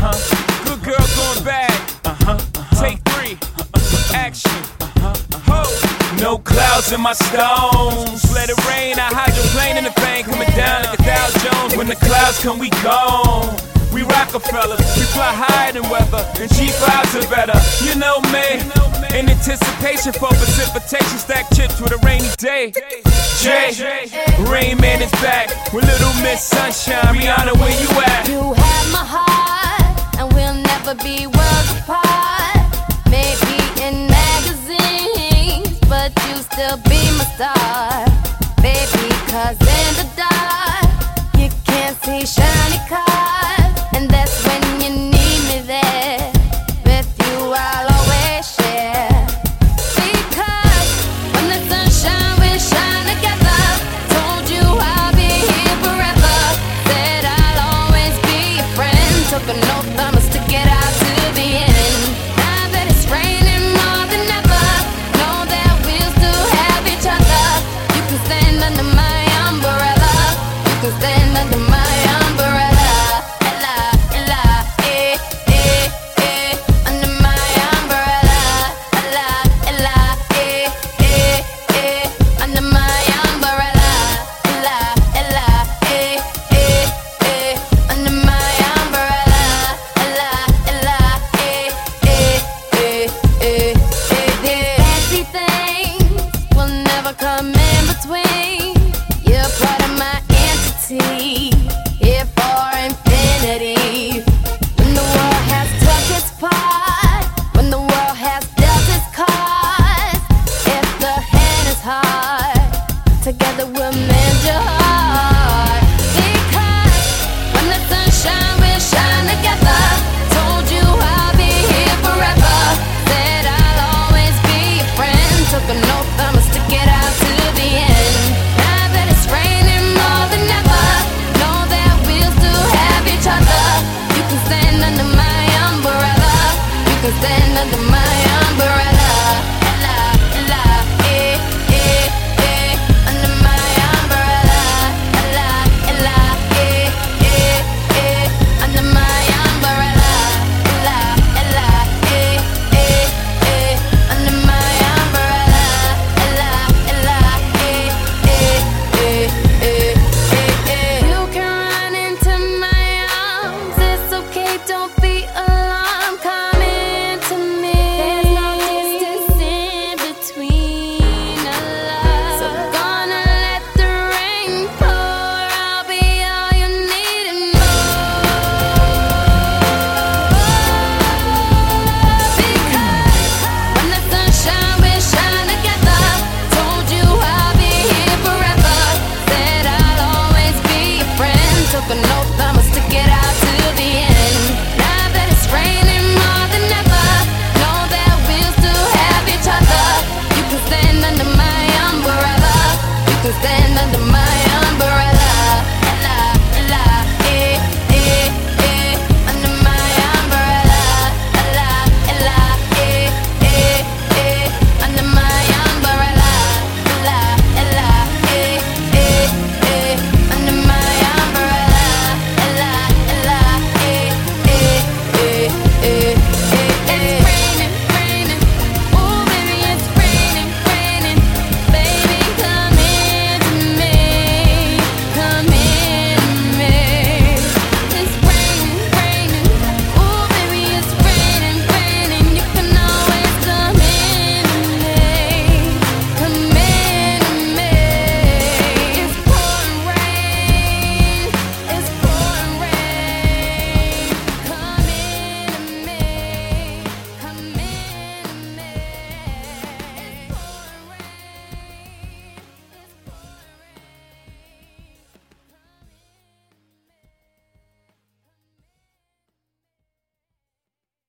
Good girl going bad. Take 3. Action. Ho. No clouds in my stones. Let it rain. I hydroplane in the thing coming down like a Dow Jones. When the clouds come, we gone. We Rockefellers, we fly higher than weather, and G5s are better. You know me, in anticipation for precipitation, stack chips with a rainy day. Jay, Rain Man is back with Little Miss Sunshine. Rihanna, where you at? You have my heart, and we'll never be worlds apart. Maybe in magazines, but you still be my star. Baby, 'cause in the dark, you can't see shiny cars.